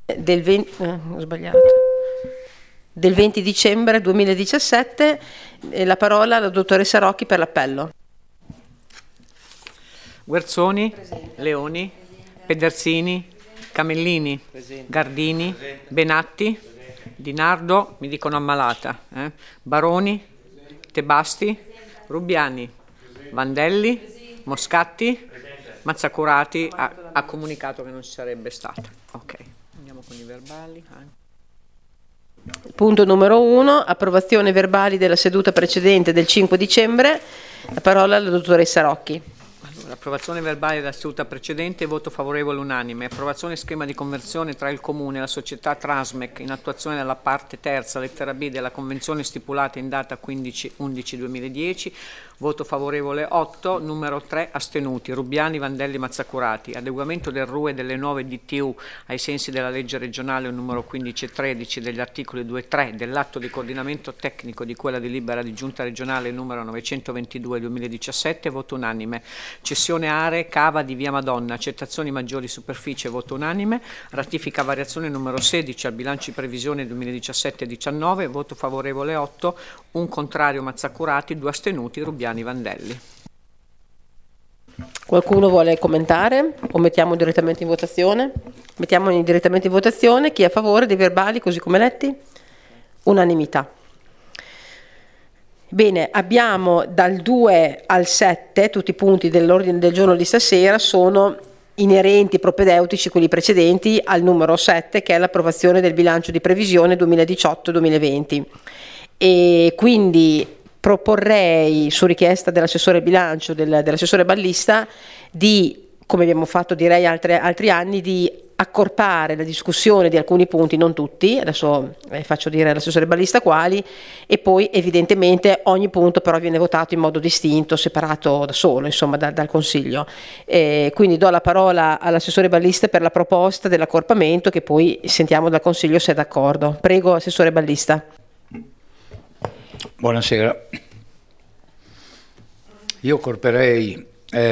Ho sbagliato. Del 20 dicembre 2017, la parola alla dottoressa Rocchi per l'appello. Guerzoni, Leoni, Pedersini, Camellini, Gardini, Benatti, Di Nardo, mi dicono ammalata, Baroni, Tebasti, Rubbiani, Vandelli, Moscatti, Mazzacurati ha comunicato che non ci sarebbe stata. Ok, andiamo con i verbali. Punto numero 1, approvazione verbali della seduta precedente del 5 dicembre. La parola alla dottoressa Rocchi. Approvazione verbale della seduta precedente, voto favorevole unanime. Approvazione schema di conversione tra il Comune e la società Trasmec in attuazione della parte terza, lettera B, della convenzione stipulata in data 15/11/2010. Voto favorevole 8, numero 3 astenuti. Rubbiani, Vandelli, Mazzacurati. Adeguamento del RUE delle nuove DTU ai sensi della legge regionale numero 15 e 13 degli articoli 2 e 3 dell'atto di coordinamento tecnico di quella delibera di giunta regionale numero 922/2017. Voto unanime. Cessione aree, cava di via Madonna, accettazioni maggiori superficie, voto unanime. Ratifica variazione numero 16 al bilancio di previsione 2017-19, voto favorevole 8, un contrario Mazzacurati, 2 astenuti Rubbiani Vandelli. Qualcuno vuole commentare o mettiamo direttamente in votazione? Mettiamo direttamente in votazione. Chi è a favore dei verbali così come letti? Unanimità. Bene, abbiamo dal 2 al 7, tutti i punti dell'ordine del giorno di stasera sono inerenti, propedeutici, quelli precedenti, al numero 7 che è l'approvazione del bilancio di previsione 2018-2020. E quindi proporrei, su richiesta dell'assessore bilancio, dell'assessore Ballista, di, come abbiamo fatto direi altri anni, di accorpare la discussione di alcuni punti, non tutti, adesso faccio dire all'assessore Ballista quali, e poi evidentemente ogni punto però viene votato in modo distinto, separato da solo, insomma, dal Consiglio. Quindi do la parola all'assessore Ballista per la proposta dell'accorpamento, che poi sentiamo dal Consiglio se è d'accordo. Prego, assessore Ballista. Buonasera. Io accorperei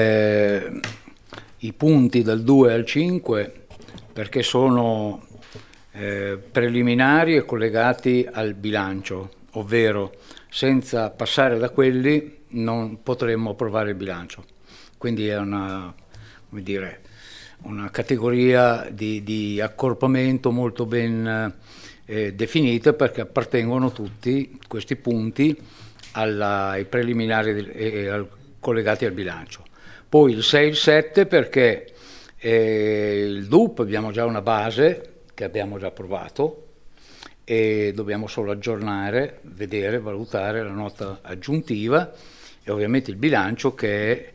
i punti dal 2 al 5 perché sono preliminari e collegati al bilancio, ovvero senza passare da quelli non potremmo approvare il bilancio. Quindi è una categoria di accorpamento molto ben definita, perché appartengono tutti questi punti ai preliminari collegati al bilancio. Poi il 6 e il 7 perché il DUP abbiamo già una base che abbiamo già approvato e dobbiamo solo aggiornare, vedere, valutare la nota aggiuntiva, e ovviamente il bilancio che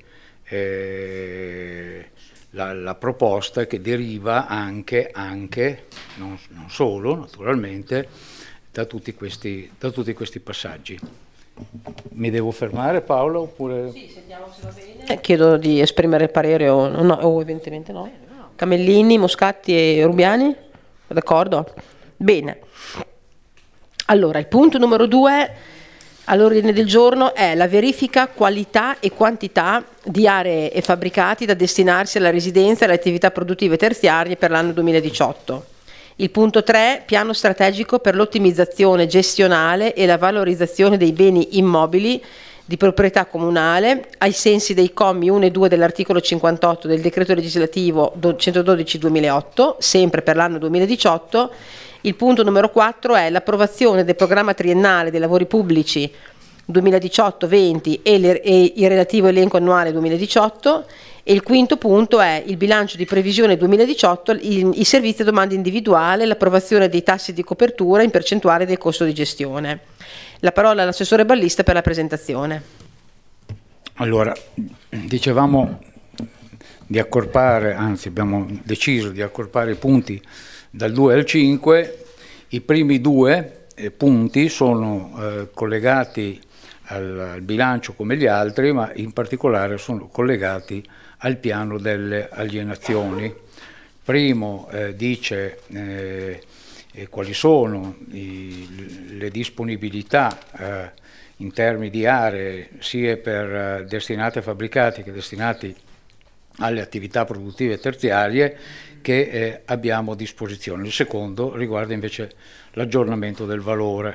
è la proposta che deriva anche non solo naturalmente da tutti questi passaggi. Mi devo fermare, Paolo? Oppure... Sì, sentiamo se va bene. Chiedo di esprimere il parere o evidentemente no. Camellini, Moscatti e Rubbiani? D'accordo? Bene. Allora, il punto numero 2 all'ordine del giorno è la verifica qualità e quantità di aree e fabbricati da destinarsi alla residenza e alle attività produttive terziarie per l'anno 2018. Il punto 3, piano strategico per l'ottimizzazione gestionale e la valorizzazione dei beni immobili di proprietà comunale ai sensi dei commi 1 e 2 dell'articolo 58 del decreto legislativo 112/2008, sempre per l'anno 2018. Il punto numero 4 è l'approvazione del programma triennale dei lavori pubblici 2018-20 e il relativo elenco annuale 2018. E il quinto punto è il bilancio di previsione 2018, i servizi a domanda individuale, l'approvazione dei tassi di copertura in percentuale del costo di gestione. La parola all'assessore Ballista per la presentazione. Allora, dicevamo di accorpare, anzi abbiamo deciso di accorpare i punti dal 2 al 5. I primi due punti sono collegati al bilancio come gli altri, ma in particolare sono collegati al piano delle alienazioni. Primo dice quali sono le disponibilità in termini di aree sia per destinate a fabbricati che destinati alle attività produttive terziarie, che abbiamo a disposizione. Il secondo riguarda invece l'aggiornamento del valore.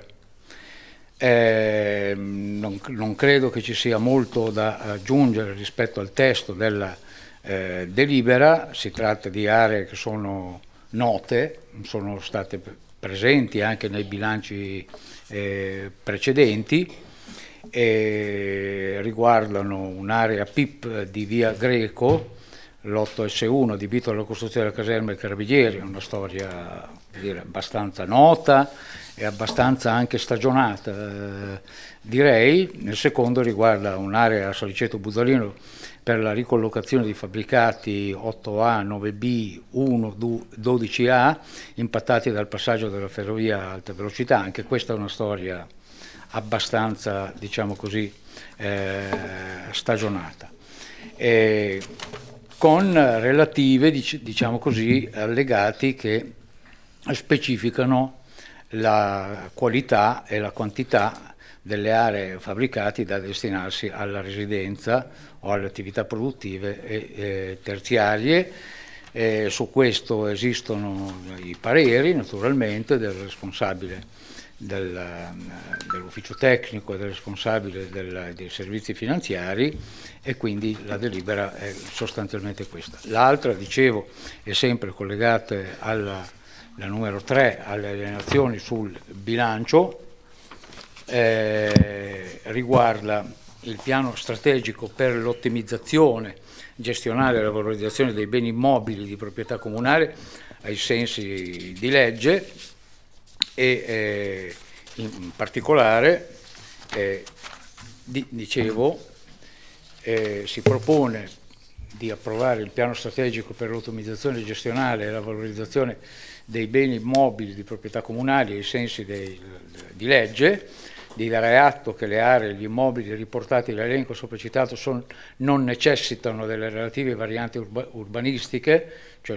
Non credo che ci sia molto da aggiungere rispetto al testo della delibera. Si tratta di aree che sono note, sono state presenti anche nei bilanci precedenti, e riguardano un'area PIP di via Greco, l'8S1 adibito alla costruzione della caserma dei Carabinieri, una storia abbastanza nota e abbastanza anche stagionata, direi. Il secondo riguarda un'area a Saliceto Buzzolino per la ricollocazione di fabbricati 8A, 9B, 1, 12A impattati dal passaggio della ferrovia a alta velocità. Anche questa è una storia abbastanza, diciamo così, stagionata, con relative, diciamo così, allegati che specificano la qualità e la quantità delle aree fabbricati da destinarsi alla residenza o alle attività produttive e terziarie. Su questo esistono i pareri, naturalmente, del responsabile dell'ufficio tecnico e del responsabile dei servizi finanziari, e quindi la delibera è sostanzialmente questa. L'altra, dicevo, è sempre collegata la numero 3, alle alienazioni sul bilancio, riguarda il piano strategico per l'ottimizzazione gestionale e la valorizzazione dei beni immobili di proprietà comunale ai sensi di legge, e in particolare, dicevo, si propone di approvare il piano strategico per l'ottimizzazione gestionale e la valorizzazione dei beni immobili di proprietà comunali ai sensi di legge, di dare atto che le aree e gli immobili riportati nell'elenco sopracitato non necessitano delle relative varianti urbanistiche, cioè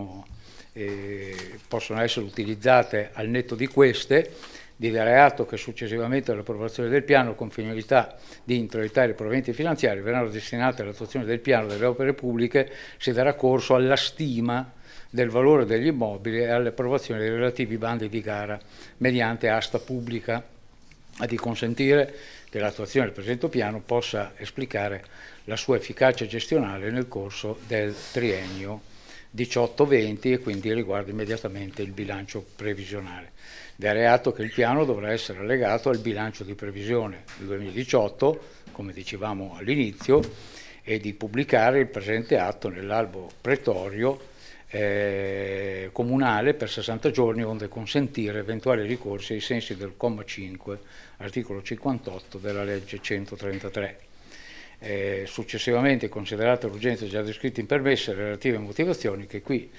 possono essere utilizzate al netto di queste, di dare atto che successivamente all'approvazione del piano, con finalità di introitare i proventi finanziari, verranno destinate all'attuazione del piano delle opere pubbliche, si darà corso alla stima del valore degli immobili e all'approvazione dei relativi bandi di gara mediante asta pubblica, a di consentire che l'attuazione del presente piano possa esplicare la sua efficacia gestionale nel corso del triennio 18-20, e quindi riguarda immediatamente il bilancio previsionale. Dare atto che il piano dovrà essere allegato al bilancio di previsione del 2018, come dicevamo all'inizio, e di pubblicare il presente atto nell'albo pretorio comunale per 60 giorni, onde consentire eventuali ricorsi ai sensi del comma 5, articolo 58 della legge 133. Successivamente, considerata l'urgenza già descritta in permesso e le relative motivazioni, che qui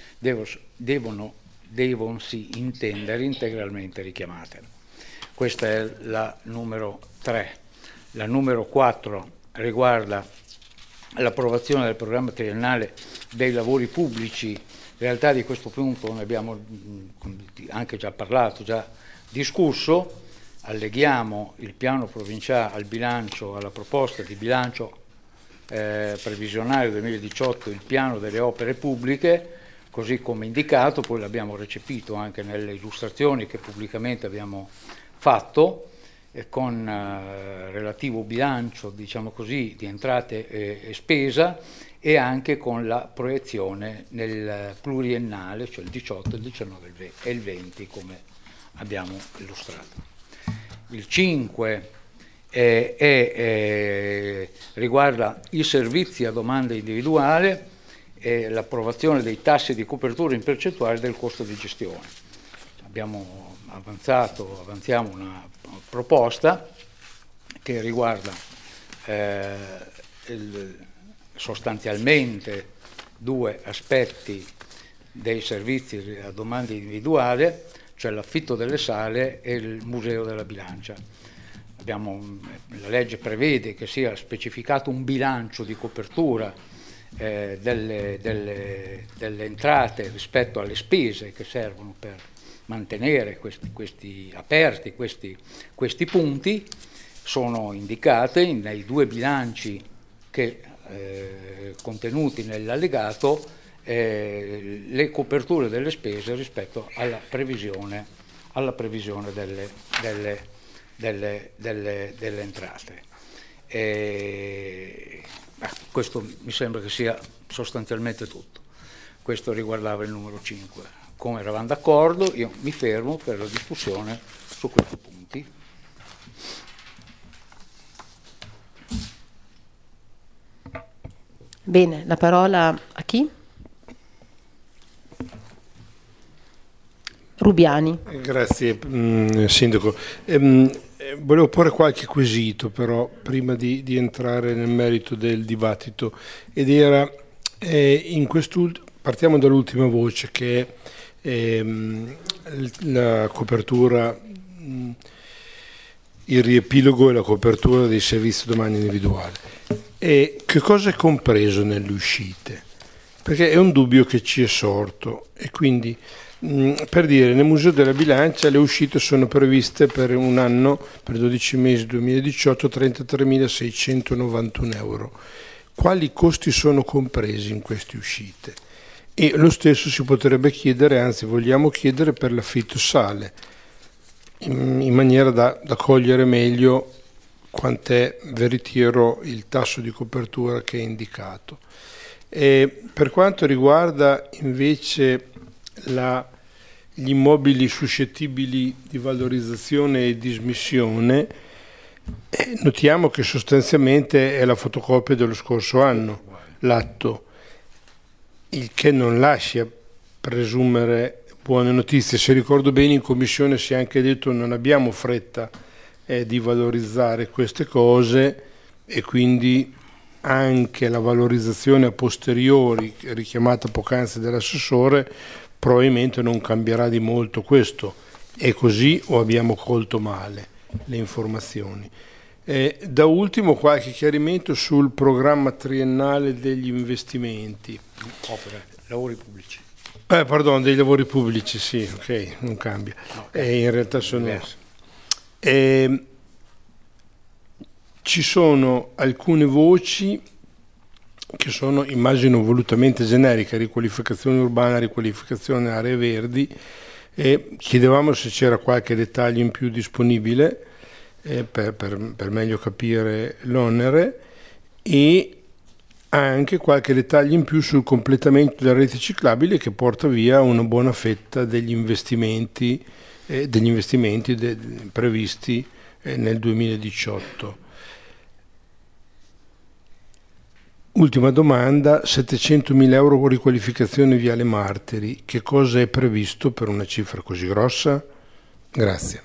devono-si intendere integralmente richiamate. Questa è la numero 3. La numero 4 riguarda l'approvazione del programma triennale dei lavori pubblici. In realtà di questo punto ne abbiamo anche già parlato, già discusso. Alleghiamo il piano provinciale al bilancio, alla proposta di bilancio previsionale 2018, il piano delle opere pubbliche, così come indicato. Poi l'abbiamo recepito anche nelle illustrazioni che pubblicamente abbiamo fatto, con relativo bilancio, diciamo così, di entrate e spesa, e anche con la proiezione nel pluriennale, cioè il 18, il 19 e il 20, come abbiamo illustrato. Il 5 riguarda i servizi a domanda individuale e l'approvazione dei tassi di copertura in percentuale del costo di gestione. Avanziamo una proposta che riguarda sostanzialmente due aspetti dei servizi a domanda individuale, cioè l'affitto delle sale e il museo della bilancia. La legge prevede che sia specificato un bilancio di copertura delle entrate rispetto alle spese che servono per mantenere questi punti. Sono indicate nei due bilanci contenuti nell'allegato, le coperture delle spese rispetto alla previsione delle entrate. Questo mi sembra che sia sostanzialmente tutto. Questo riguardava il numero 5. Come eravamo d'accordo, io mi fermo per la discussione su questi punti. Bene, la parola a chi? Rubiani. Grazie Sindaco. Volevo porre qualche quesito però prima di entrare nel merito del dibattito, ed era partiamo dall'ultima voce, che è la copertura, il riepilogo e la copertura dei servizi domani individuali. E che cosa è compreso nelle uscite? Perché è un dubbio che ci è sorto, e quindi per dire, nel Museo della Bilancia le uscite sono previste per un anno, per 12 mesi 2018, 33.691 euro. Quali costi sono compresi in queste uscite? E lo stesso si potrebbe chiedere, anzi vogliamo chiedere, per l'affitto sale, in maniera da cogliere meglio quant'è veritiero il tasso di copertura che è indicato. E per quanto riguarda invece gli immobili suscettibili di valorizzazione e dismissione, notiamo che sostanzialmente è la fotocopia dello scorso anno, l'atto, il che non lascia presumere buone notizie. Se ricordo bene, in commissione si è anche detto non abbiamo fretta di valorizzare queste cose, e quindi anche la valorizzazione a posteriori richiamata poc'anzi dall'assessore probabilmente non cambierà di molto. Questo è così o abbiamo colto male le informazioni? Da ultimo qualche chiarimento sul programma triennale degli investimenti. Lavori pubblici. Dei lavori pubblici, sì, ok, non cambia. Okay. In realtà sono... ci sono alcune voci che sono, immagino, volutamente generiche: riqualificazione urbana, riqualificazione aree verdi, e chiedevamo se c'era qualche dettaglio in più disponibile per meglio capire l'onere, e anche qualche dettaglio in più sul completamento della rete ciclabile, che porta via una buona fetta degli investimenti previsti nel 2018. Ultima domanda: 700.000 euro riqualificazione Viale Martiri, che cosa è previsto per una cifra così grossa? Grazie.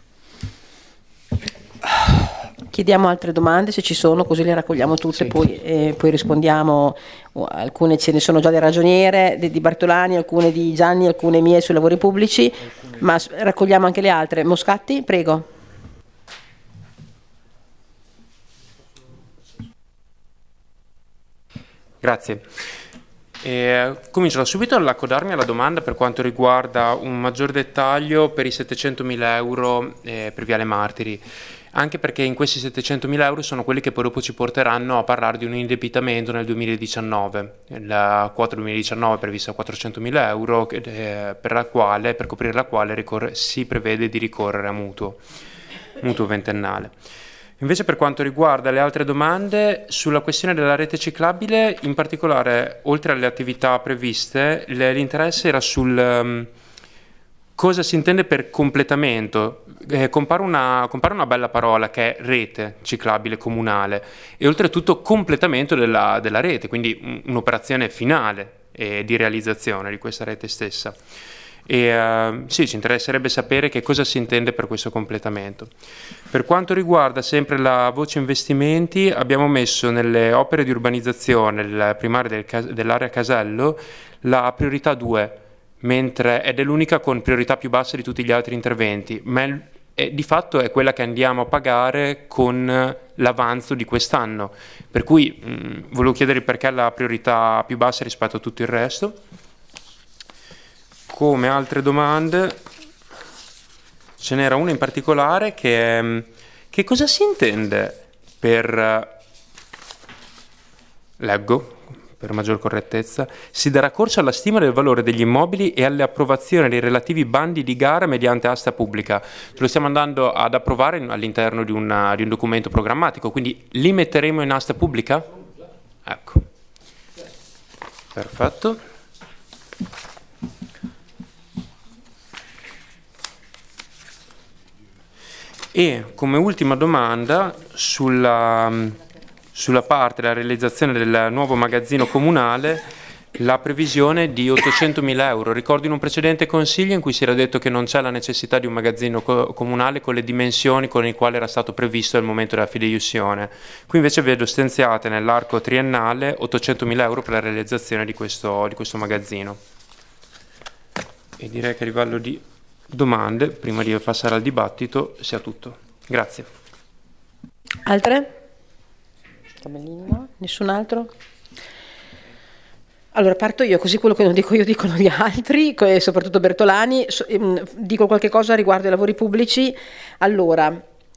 Chiediamo altre domande se ci sono, così le raccogliamo tutte, sì. Poi rispondiamo. Alcune ce ne sono già del ragioniere di Bartolani, alcune di Gianni, alcune mie sui lavori pubblici, ma raccogliamo anche le altre. Moscatti, prego. Grazie. Comincio da subito all'accodarmi alla domanda per quanto riguarda un maggior dettaglio per i 700.000 euro per Viale Martiri, anche perché in questi 700.000 euro sono quelli che poi dopo ci porteranno a parlare di un indebitamento nel 2019. La quota 2019 è prevista a 400.000 euro, per coprire la quale si prevede di ricorrere a mutuo ventennale. Invece per quanto riguarda le altre domande, sulla questione della rete ciclabile, in particolare, oltre alle attività previste, l'interesse era sul cosa si intende per completamento. Compare una bella parola che è rete ciclabile comunale, e oltretutto completamento della rete, quindi un'operazione finale di realizzazione di questa rete stessa. Sì, ci interesserebbe sapere che cosa si intende per questo completamento. Per quanto riguarda sempre la voce investimenti, abbiamo messo nelle opere di urbanizzazione primarie dell'area Casello la priorità 2, mentre ed è l'unica con priorità più bassa di tutti gli altri interventi, ma di fatto è quella che andiamo a pagare con l'avanzo di quest'anno, per cui volevo chiedere perché la priorità più bassa rispetto a tutto il resto. Come altre domande ce n'era una in particolare che è: che cosa si intende per per maggior correttezza, si darà corso alla stima del valore degli immobili e all'approvazione dei relativi bandi di gara mediante asta pubblica. Lo stiamo andando ad approvare all'interno di un documento programmatico, quindi li metteremo in asta pubblica? Ecco. Perfetto. E come ultima domanda sulla parte della realizzazione del nuovo magazzino comunale, la previsione di 800.000 euro. Ricordo in un precedente consiglio in cui si era detto che non c'è la necessità di un magazzino comunale con le dimensioni con le quali era stato previsto al momento della fideiussione. Qui invece vedo stanziate nell'arco triennale 800.000 euro per la realizzazione di questo magazzino. E direi che a livello di domande, prima di passare al dibattito, sia tutto. Grazie. Altre? No? Nessun altro? Allora parto io, così quello che non dico io dicono gli altri, soprattutto Bertolani. Dico qualche cosa riguardo ai lavori pubblici. Allora,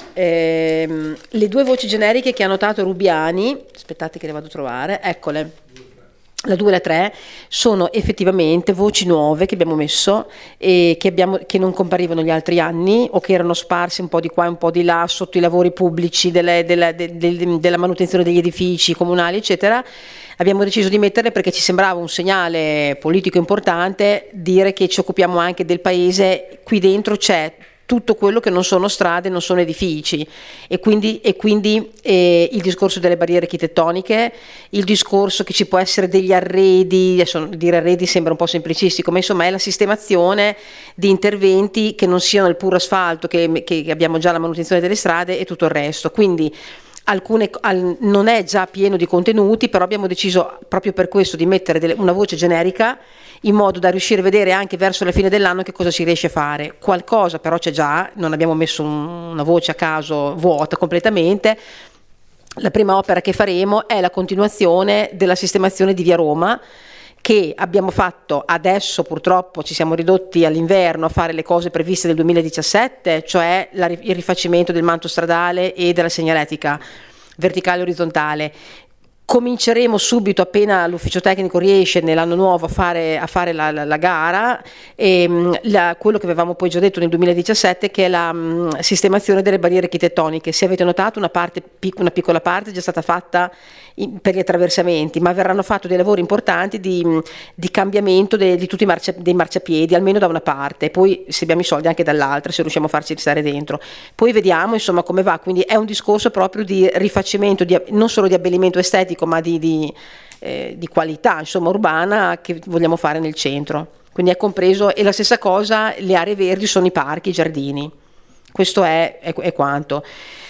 le due voci generiche che ha notato Rubiani, aspettate che le vado a trovare, eccole. La 2 e la 3 sono effettivamente voci nuove che abbiamo messo e che non comparivano gli altri anni o che erano sparse un po' di qua e un po' di là sotto i lavori pubblici della manutenzione degli edifici comunali eccetera. Abbiamo deciso di metterle perché ci sembrava un segnale politico importante dire che ci occupiamo anche del paese. Qui dentro c'è tutto quello che non sono strade, non sono edifici e quindi il discorso delle barriere architettoniche, il discorso che ci può essere degli arredi, adesso dire arredi sembra un po' semplicistico, ma insomma è la sistemazione di interventi che non siano il puro asfalto, che abbiamo già la manutenzione delle strade e tutto il resto. Quindi non è già pieno di contenuti, però abbiamo deciso proprio per questo di mettere una voce generica in modo da riuscire a vedere anche verso la fine dell'anno che cosa si riesce a fare. Qualcosa però c'è già, non abbiamo messo una voce a caso vuota completamente. La prima opera che faremo è la continuazione della sistemazione di Via Roma, che abbiamo fatto adesso. Purtroppo ci siamo ridotti all'inverno a fare le cose previste del 2017, cioè il rifacimento del manto stradale e della segnaletica verticale e orizzontale. Cominceremo subito, appena l'ufficio tecnico riesce nell'anno nuovo a fare la gara, quello che avevamo poi già detto nel 2017, che è la sistemazione delle barriere architettoniche. Se avete notato, una piccola parte è già stata fatta per gli attraversamenti, ma verranno fatti dei lavori importanti di cambiamento di tutti dei marciapiedi, almeno da una parte, poi se abbiamo i soldi anche dall'altra, se riusciamo a farci stare dentro. Poi vediamo insomma come va, quindi è un discorso proprio di rifacimento, non solo di abbellimento estetico, ma di qualità insomma urbana che vogliamo fare nel centro. Quindi è compreso, e la stessa cosa le aree verdi sono i parchi, i giardini. Questo è quanto.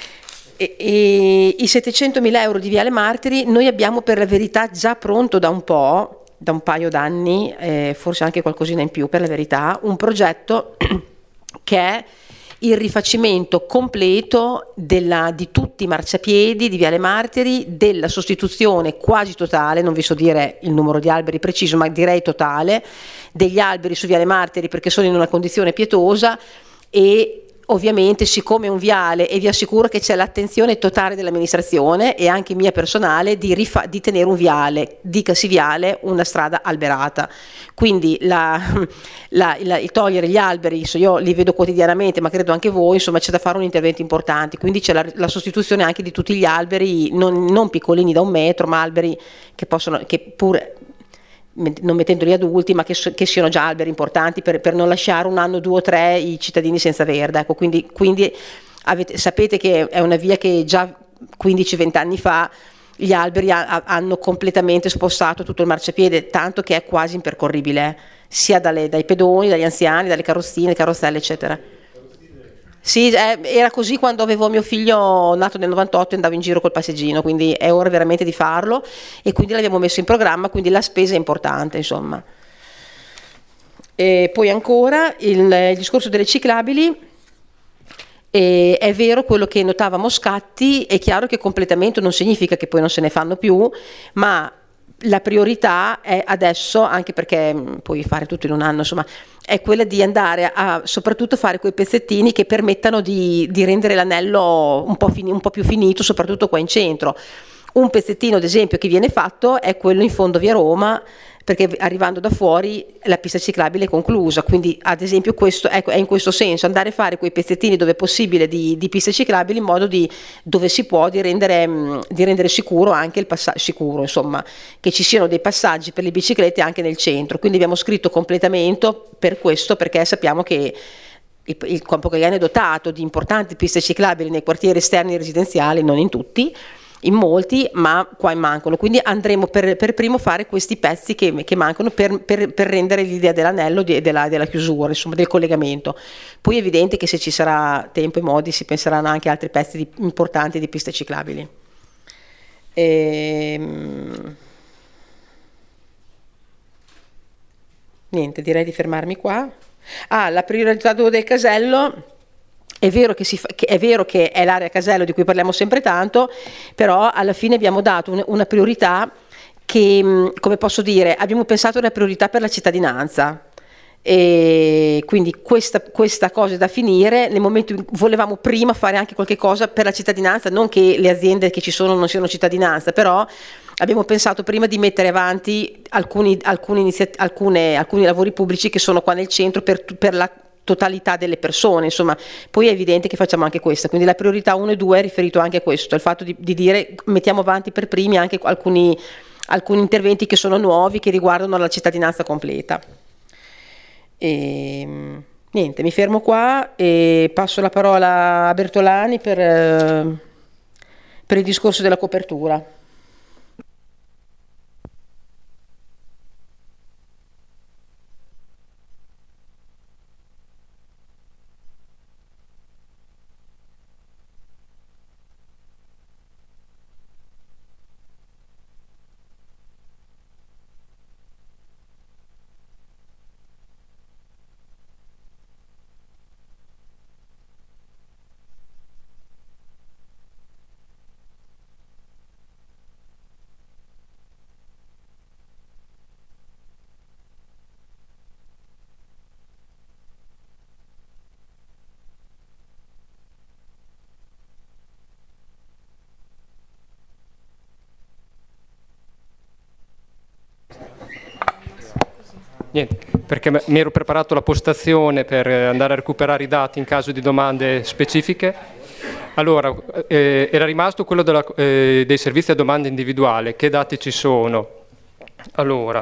E i 700.000 euro di Viale Martiri noi abbiamo per la verità già pronto da un paio d'anni, forse anche qualcosina in più per la verità, un progetto che è il rifacimento completo di tutti i marciapiedi di Viale Martiri, della sostituzione quasi totale, non vi so dire il numero di alberi preciso, ma direi totale, degli alberi su Viale Martiri perché sono in una condizione pietosa. E ovviamente, siccome è un viale, e vi assicuro che c'è l'attenzione totale dell'amministrazione e anche mia personale di tenere un viale, dicasi viale, una strada alberata. Quindi il togliere gli alberi, io li vedo quotidianamente, ma credo anche voi, insomma c'è da fare un intervento importante. Quindi c'è la sostituzione anche di tutti gli alberi, non piccolini da 1 metro, ma alberi che pur non mettendoli adulti, ma che siano già alberi importanti per non lasciare 1 anno, 2 o 3 i cittadini senza verde. Ecco, quindi sapete che è una via che già 15-20 anni fa gli alberi hanno completamente spostato tutto il marciapiede, tanto che è quasi impercorribile, sia dai pedoni, dagli anziani, dalle carrozzine, carrozzelle, eccetera. Sì, era così quando avevo mio figlio nato nel 98 e andavo in giro col passeggino, quindi è ora veramente di farlo e quindi l'abbiamo messo in programma, quindi la spesa è importante, insomma. E poi ancora il discorso delle ciclabili. È vero quello che notava Moscatti, è chiaro che completamento non significa che poi non se ne fanno più, ma la priorità è adesso, anche perché puoi fare tutto in 1 anno, insomma, è quella di andare a soprattutto fare quei pezzettini che permettano di rendere l'anello un po' più finito, soprattutto qua in centro. Un pezzettino, ad esempio, che viene fatto è quello in fondo via Roma, perché arrivando da fuori la pista ciclabile è conclusa, quindi ad esempio questo, ecco, è in questo senso, andare a fare quei pezzettini dove è possibile di piste ciclabili in modo dove si può, di rendere sicuro anche il passaggio, sicuro insomma, che ci siano dei passaggi per le biciclette anche nel centro. Quindi abbiamo scritto completamento per questo, perché sappiamo che il Campocagliano è dotato di importanti piste ciclabili nei quartieri esterni residenziali, non in tutti, in molti, ma qua mancano, quindi andremo per primo a fare questi pezzi che mancano per rendere l'idea dell'anello e della chiusura, insomma del collegamento. Poi è evidente che se ci sarà tempo e modi si penseranno anche a altri pezzi importanti di piste ciclabili. Niente, direi di fermarmi qua. La priorità del casello. È vero che è l'area casello di cui parliamo sempre tanto, però alla fine abbiamo dato una priorità che, come posso dire, abbiamo pensato una priorità per la cittadinanza. E quindi questa cosa è da finire. Nel momento in cui volevamo prima fare anche qualche cosa per la cittadinanza, non che le aziende che ci sono non siano cittadinanza, però abbiamo pensato prima di mettere avanti alcuni lavori pubblici che sono qua nel centro per la totalità delle persone, insomma. Poi è evidente che facciamo anche questa, quindi la priorità 1 e 2 è riferito anche a questo, al fatto di dire mettiamo avanti per primi anche alcuni interventi che sono nuovi, che riguardano la cittadinanza completa. Niente, mi fermo qua e passo la parola a Bertolani per il discorso della copertura. Niente, perché mi ero preparato la postazione per andare a recuperare i dati in caso di domande specifiche. Allora, era rimasto quello dei servizi a domanda individuale. Che dati ci sono? Allora,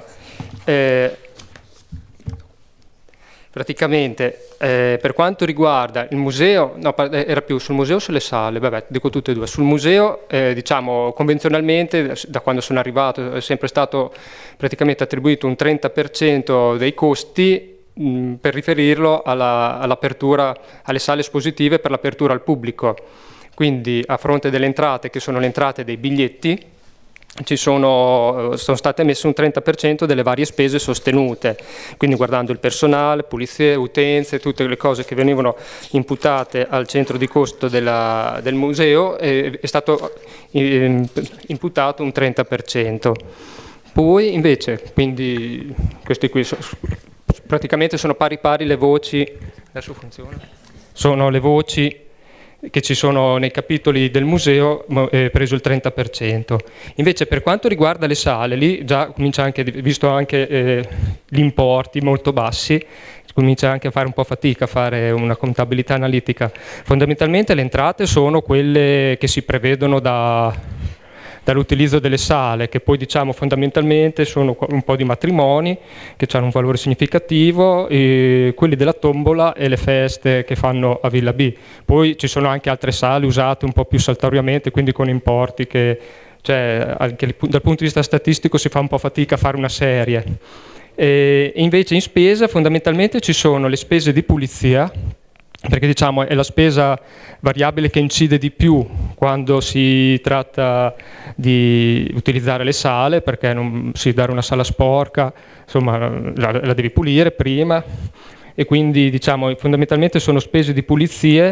praticamente per quanto riguarda il museo, no, era più sul museo o sulle sale, vabbè, dico tutte e due. Sul museo, diciamo, convenzionalmente, da quando sono arrivato, è sempre stato praticamente attribuito un 30% dei costi per riferirlo all'apertura, alle sale espositive per l'apertura al pubblico. Quindi a fronte delle entrate, che sono le entrate dei biglietti, sono state messe un 30% delle varie spese sostenute, quindi guardando il personale, pulizie, utenze, tutte le cose che venivano imputate al centro di costo del museo, è stato imputato un 30%. Poi invece, quindi questi qui praticamente sono pari le voci, adesso funziona? Sono le voci che ci sono nei capitoli del museo, preso il 30%. Invece per quanto riguarda le sale, lì già comincia anche, visto anche gli importi molto bassi, comincia anche a fare un po' fatica a fare una contabilità analitica. Fondamentalmente le entrate sono quelle che si prevedono dall'utilizzo delle sale, che poi diciamo fondamentalmente sono un po' di matrimoni che hanno un valore significativo, e quelli della tombola e le feste che fanno a Villa B. Poi ci sono anche altre sale usate un po' più saltuariamente, quindi con importi che, cioè, anche dal punto di vista statistico si fa un po' fatica a fare una serie. E invece in spesa fondamentalmente ci sono le spese di pulizia, perché diciamo è la spesa variabile che incide di più quando si tratta di utilizzare le sale, perché non si dare una sala sporca, insomma la devi pulire prima, e quindi diciamo fondamentalmente sono spese di pulizie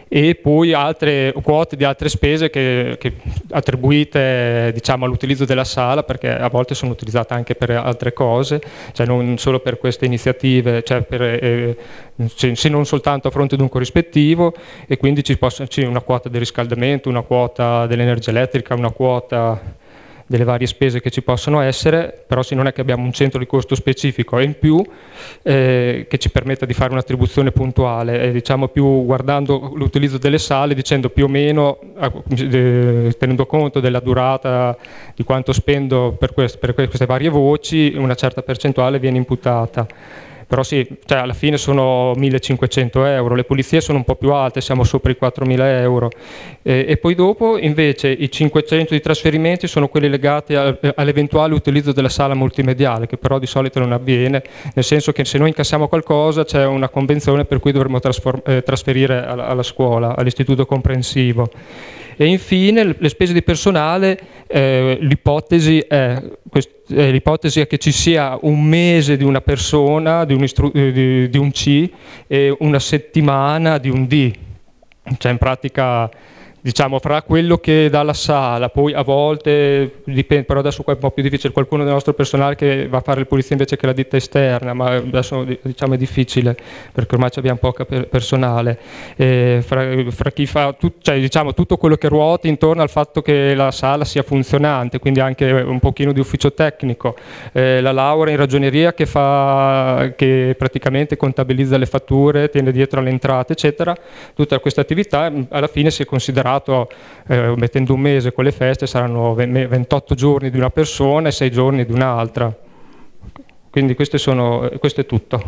e poi altre quote di altre spese che attribuite, diciamo, all'utilizzo della sala, perché a volte sono utilizzate anche per altre cose, cioè non solo per queste iniziative, cioè non soltanto a fronte di un corrispettivo, e quindi c'è una quota del riscaldamento, una quota dell'energia elettrica, una quota delle varie spese che ci possono essere, però se non è che abbiamo un centro di costo specifico e in più che ci permetta di fare un'attribuzione puntuale, diciamo più guardando l'utilizzo delle sale, dicendo più o meno, tenendo conto della durata di quanto spendo per queste varie voci, una certa percentuale viene imputata. Però sì, cioè alla fine sono 1.500 euro, le pulizie sono un po' più alte, siamo sopra i 4.000 euro. E poi dopo invece i 500 di trasferimenti sono quelli legati all'eventuale utilizzo della sala multimediale, che però di solito non avviene, nel senso che se noi incassiamo qualcosa c'è una convenzione per cui dovremo trasferire alla scuola, all'istituto comprensivo. E infine le spese di personale, l'ipotesi è che ci sia un mese di una persona, di un C, e una settimana di un D, cioè in pratica, diciamo, fra quello che dà la sala, poi a volte dipende, però adesso qua è un po' più difficile, qualcuno del nostro personale che va a fare le pulizie invece che la ditta esterna, ma adesso diciamo è difficile perché ormai abbiamo poca personale, fra chi fa cioè, diciamo, tutto quello che ruota intorno al fatto che la sala sia funzionante, quindi anche un pochino di ufficio tecnico, la laurea in ragioneria che praticamente contabilizza le fatture, tiene dietro alle entrate, eccetera. Tutta questa attività alla fine si è considerata, mettendo un mese con le feste, saranno 28 giorni di una persona e 6 giorni di un'altra. Quindi questo è tutto.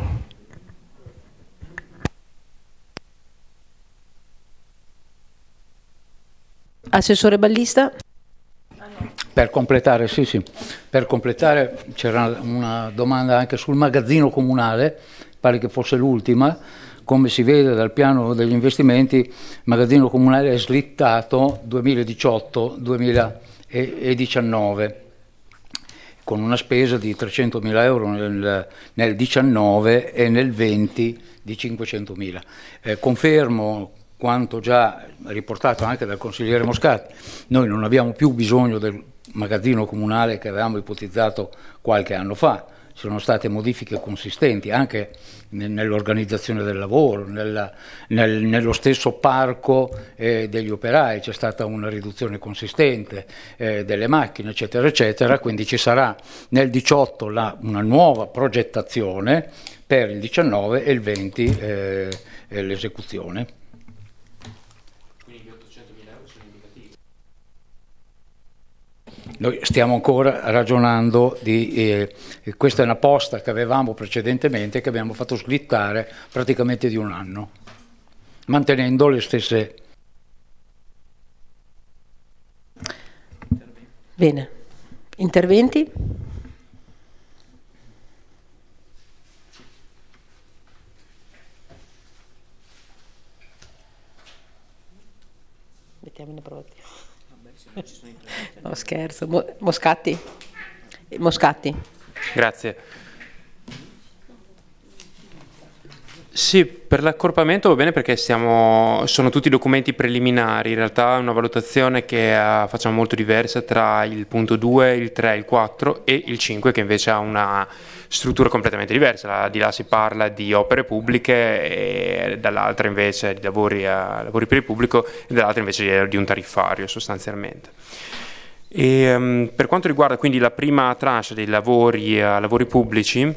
Assessore Ballista? Per completare, per completare c'era una domanda anche sul magazzino comunale, pare che fosse l'ultima. Come si vede dal piano degli investimenti, il magazzino comunale è slittato 2018-2019 con una spesa di 300.000 euro nel 19 e nel 20 di 500.000. Confermo quanto già riportato anche dal consigliere Moscati, noi non abbiamo più bisogno del magazzino comunale che avevamo ipotizzato qualche anno fa. Ci sono state modifiche consistenti anche nell'organizzazione del lavoro, nello stesso parco degli operai, c'è stata una riduzione consistente delle macchine, eccetera, eccetera, quindi ci sarà nel 18 una nuova progettazione, per il 19 e il 20 l'esecuzione. Noi stiamo ancora ragionando questa è una posta che avevamo precedentemente, che abbiamo fatto slittare praticamente di un anno, mantenendo le stesse. Bene, interventi? Mettiamo in approvazione. No, scherzo. Moscati. Grazie. Sì, per l'accorpamento va bene perché sono tutti documenti preliminari, in realtà è una valutazione che facciamo molto diversa tra il punto 2, il 3, il 4 e il 5, che invece ha una struttura completamente diversa. Di là si parla di opere pubbliche e dall'altra invece di lavori per il pubblico e dall'altra invece di un tariffario sostanzialmente. E, per quanto riguarda quindi la prima tranche dei lavori pubblici,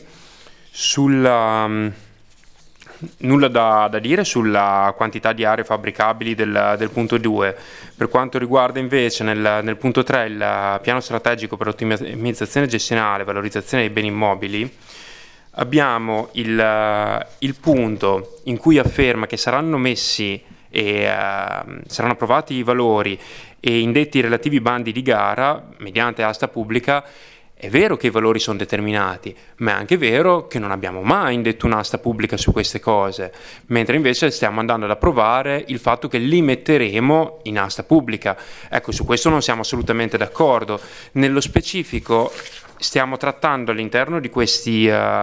nulla da dire sulla quantità di aree fabbricabili del punto 2. Per quanto riguarda invece nel punto 3 il piano strategico per ottimizzazione gestionale e valorizzazione dei beni immobili, abbiamo il punto in cui afferma che saranno messi e saranno approvati i valori e indetti i relativi bandi di gara mediante asta pubblica. È vero che i valori sono determinati, ma è anche vero che non abbiamo mai indetto un'asta pubblica su queste cose, mentre invece stiamo andando ad approvare il fatto che li metteremo in asta pubblica. Ecco, su questo non siamo assolutamente d'accordo. Nello specifico stiamo trattando all'interno di questi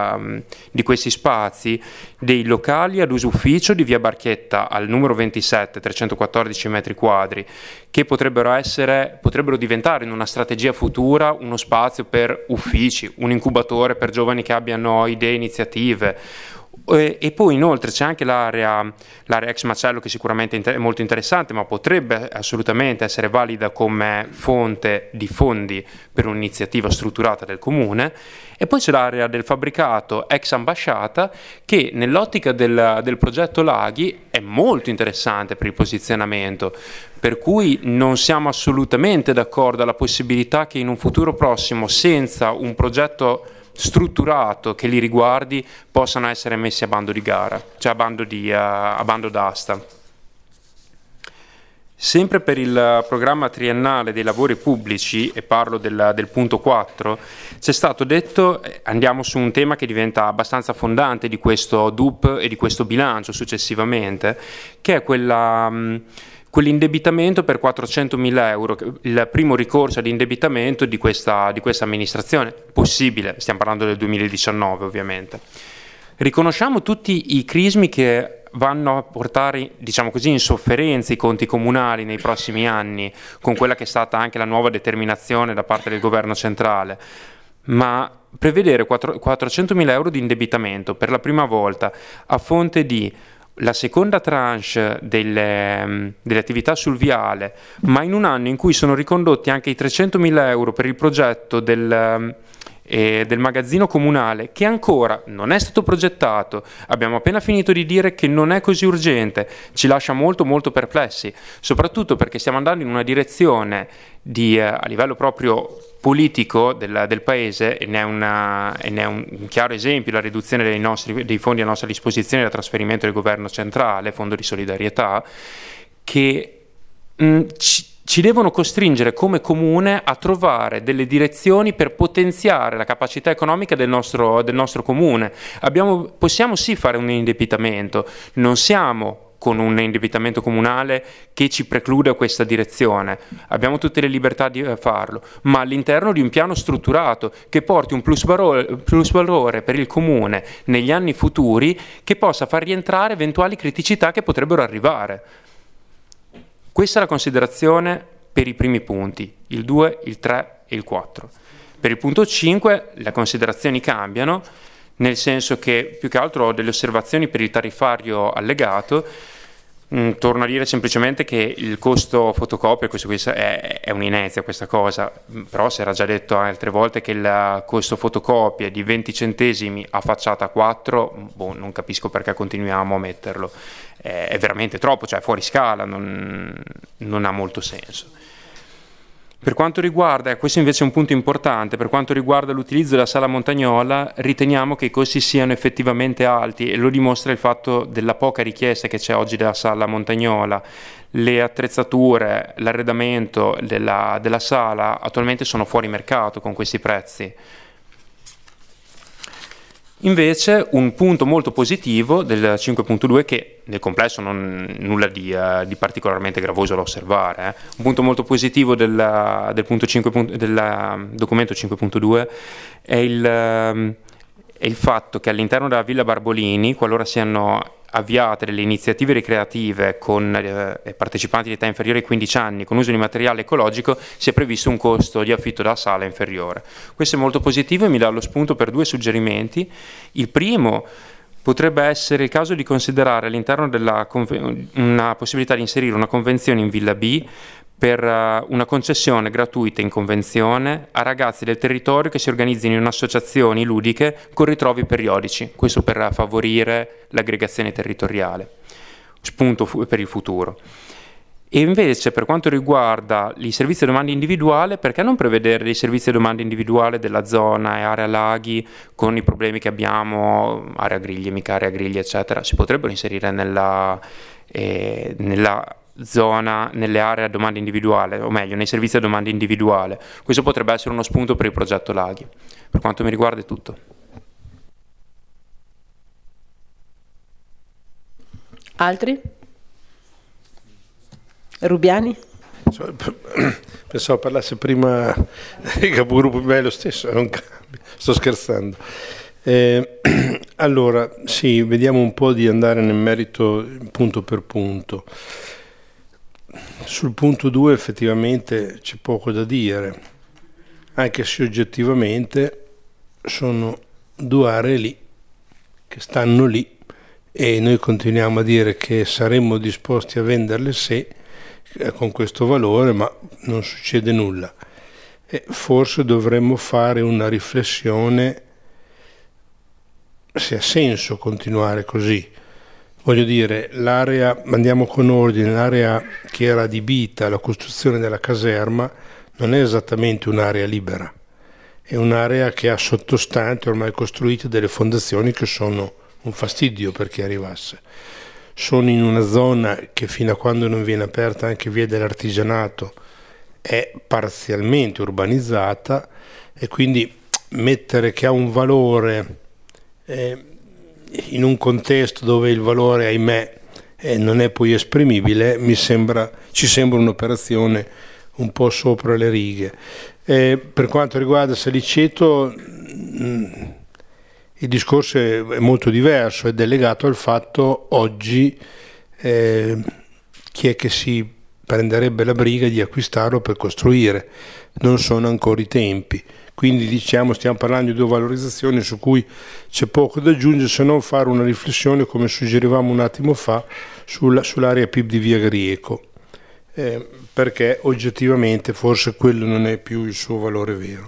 spazi dei locali ad uso ufficio di via Barchetta al numero 27, 314 metri quadri, che potrebbero diventare in una strategia futura uno spazio per uffici, un incubatore per giovani che abbiano idee, iniziative. E poi inoltre c'è anche l'area ex macello, che sicuramente è molto interessante, ma potrebbe assolutamente essere valida come fonte di fondi per un'iniziativa strutturata del comune. E poi c'è l'area del fabbricato ex ambasciata, che nell'ottica del progetto Laghi è molto interessante per il posizionamento, per cui non siamo assolutamente d'accordo alla possibilità che in un futuro prossimo, senza un progetto strutturato che li riguardi, possano essere messi a bando di gara, cioè a bando d'asta. Sempre per il programma triennale dei lavori pubblici, e parlo del punto 4, c'è stato detto, andiamo su un tema che diventa abbastanza fondante di questo DUP e di questo bilancio successivamente, che è quell'indebitamento per 400.000 euro, il primo ricorso ad indebitamento di questa amministrazione, possibile, stiamo parlando del 2019 ovviamente. Riconosciamo tutti i crismi che vanno a portare, diciamo così, in sofferenza i conti comunali nei prossimi anni, con quella che è stata anche la nuova determinazione da parte del governo centrale, ma prevedere 400.000 euro di indebitamento per la prima volta a fonte di la seconda tranche delle attività sul viale, ma in un anno in cui sono ricondotti anche i 300.000 euro per il progetto del magazzino comunale, che ancora non è stato progettato, abbiamo appena finito di dire che non è così urgente, ci lascia molto molto perplessi, soprattutto perché stiamo andando in una direzione a livello proprio politico del Paese, e ne è un chiaro esempio la riduzione dei fondi a nostra disposizione da trasferimento del governo centrale, fondo di solidarietà, che ci devono costringere come comune a trovare delle direzioni per potenziare la capacità economica del nostro comune. Possiamo sì fare un indebitamento, non siamo con un indebitamento comunale che ci preclude questa direzione, abbiamo tutte le libertà di farlo, ma all'interno di un piano strutturato che porti un plusvalore per il comune negli anni futuri, che possa far rientrare eventuali criticità che potrebbero arrivare. Questa è la considerazione per i primi punti, il 2, il 3 e il 4. Per il punto 5 le considerazioni cambiano, nel senso che più che altro ho delle osservazioni per il tariffario allegato. Torno a dire semplicemente che il costo fotocopia, questo è un'inezia questa cosa, però si era già detto altre volte che il costo fotocopia di 20 centesimi a facciata 4, non capisco perché continuiamo a metterlo, è veramente troppo, cioè fuori scala, non ha molto senso. Per quanto riguarda, questo invece è un punto importante, per quanto riguarda l'utilizzo della sala Montagnola, riteniamo che i costi siano effettivamente alti, e lo dimostra il fatto della poca richiesta che c'è oggi della sala Montagnola. Le attrezzature, l'arredamento della sala attualmente sono fuori mercato con questi prezzi. Invece un punto molto positivo del 5.2, che nel complesso nulla di particolarmente gravoso da osservare, un punto molto positivo del punto 5, del documento 5.2 è il fatto che all'interno della Villa Barbolini, qualora siano avviate delle iniziative ricreative con partecipanti di età inferiore ai 15 anni con uso di materiale ecologico, si è previsto un costo di affitto della sala inferiore. Questo è molto positivo e mi dà lo spunto per 2 suggerimenti. Il primo potrebbe essere il caso di considerare all'interno una possibilità di inserire una convenzione in Villa B per una concessione gratuita in convenzione a ragazzi del territorio che si organizzino in associazioni ludiche con ritrovi periodici, questo per favorire l'aggregazione territoriale, spunto per il futuro. E invece per quanto riguarda i servizi a domanda individuale, perché non prevedere dei servizi a domanda individuale della zona e area laghi con i problemi che abbiamo, area griglie, mica area griglie eccetera, si potrebbero inserire nella zona, nelle aree a domanda individuale, o meglio nei servizi a domanda individuale. Questo potrebbe essere uno spunto per il progetto Laghi. Per quanto mi riguarda è tutto. Altri? Rubiani? Pensavo parlasse prima il capogruppo, beh, lo stesso, non cambia, sto scherzando. Allora, sì, vediamo un po' di andare nel merito punto per punto. Sul punto 2 effettivamente c'è poco da dire, anche se oggettivamente sono due aree lì, che stanno lì, e noi continuiamo a dire che saremmo disposti a venderle se con questo valore, ma non succede nulla. E forse dovremmo fare una riflessione se ha senso continuare così. Voglio dire, l'area, andiamo con ordine, l'area che era adibita alla costruzione della caserma non è esattamente un'area libera, è un'area che ha sottostante ormai costruite delle fondazioni che sono un fastidio per chi arrivasse. Sono in una zona che fino a quando non viene aperta anche via dell'artigianato è parzialmente urbanizzata, e quindi mettere che ha un valore in un contesto dove il valore, ahimè, non è poi esprimibile, ci sembra un'operazione un po' sopra le righe. Per quanto riguarda Saliceto, il discorso è molto diverso ed è legato al fatto oggi chi è che si prenderebbe la briga di acquistarlo per costruire. Non sono ancora i tempi, quindi stiamo parlando di due valorizzazioni su cui c'è poco da aggiungere, se non fare una riflessione, come suggerivamo un attimo fa, sull'area PIB di Via Grieco, perché oggettivamente forse quello non è più il suo valore vero.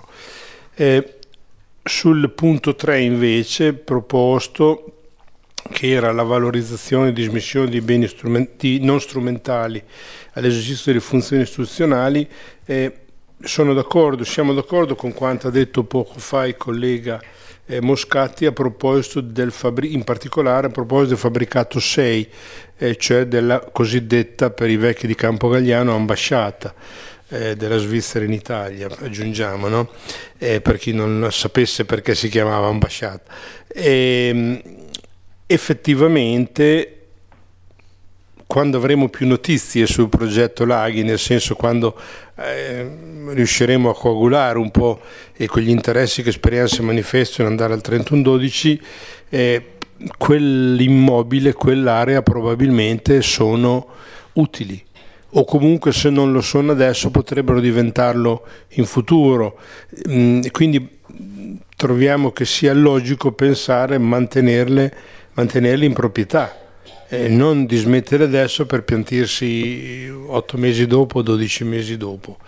Sul punto 3 invece proposto, che era la valorizzazione e dismissione di beni non strumentali all'esercizio delle funzioni istituzionali, siamo d'accordo con quanto ha detto poco fa il collega Moscatti a proposito in particolare a proposito del fabbricato 6, cioè della cosiddetta, per i vecchi di Campogalliano, ambasciata della Svizzera in Italia, aggiungiamo, no? Per chi non sapesse perché si chiamava ambasciata. Effettivamente, quando avremo più notizie sul progetto Laghi, nel senso quando riusciremo a coagulare un po' e con gli interessi che speriamo si manifestano, andare al 31/12, quell'immobile, quell'area probabilmente sono utili, o comunque se non lo sono adesso potrebbero diventarlo in futuro. Quindi troviamo che sia logico pensare mantenerle in proprietà, non dismettere adesso per piantirsi 8 mesi dopo, 12 mesi dopo.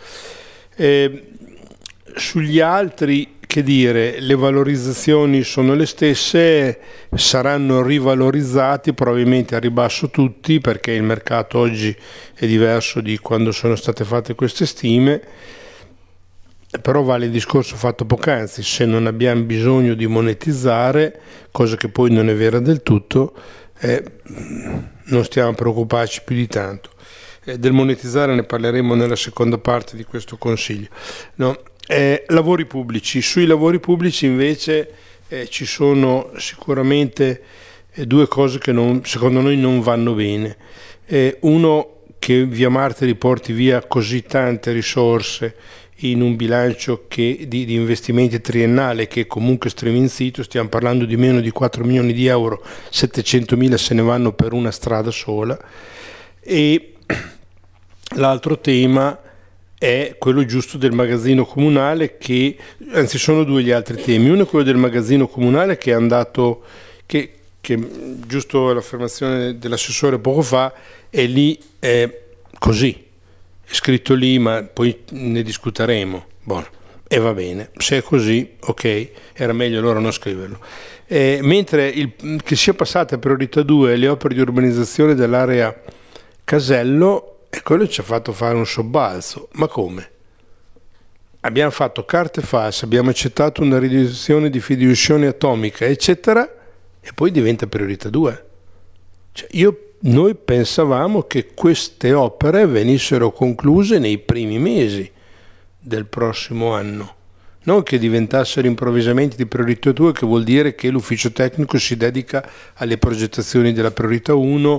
Sugli altri, che dire, le valorizzazioni sono le stesse, saranno rivalorizzati probabilmente a ribasso tutti, perché il mercato oggi è diverso di quando sono state fatte queste stime. Però vale il discorso fatto poc'anzi: se non abbiamo bisogno di monetizzare, cosa che poi non è vera del tutto, non stiamo a preoccuparci più di tanto. Del monetizzare ne parleremo nella seconda parte di questo consiglio. No? Lavori pubblici. Sui lavori pubblici invece ci sono sicuramente due cose che secondo noi non vanno bene. Uno, che Via Martiri porti via così tante risorse in un bilancio di investimenti triennale che comunque striminzito, stiamo parlando di meno di 4 milioni di euro, 700.000 se ne vanno per una strada sola. E l'altro tema è quello giusto del magazzino comunale, anzi sono due gli altri temi. Uno è quello del magazzino comunale che è andato, che giusto l'affermazione dell'assessore poco fa, è lì così, è scritto lì, ma poi ne discuteremo. E va bene, se è così, ok, era meglio allora non scriverlo. Mentre che sia passata a priorità 2 le opere di urbanizzazione dell'area Casello, e quello ci ha fatto fare un sobbalzo. Ma come? Abbiamo fatto carte false, abbiamo accettato una riduzione di fideiussione atomica, eccetera, e poi diventa priorità 2. Noi pensavamo che queste opere venissero concluse nei primi mesi del prossimo anno, non che diventassero improvvisamente di priorità 2, che vuol dire che l'ufficio tecnico si dedica alle progettazioni della priorità 1,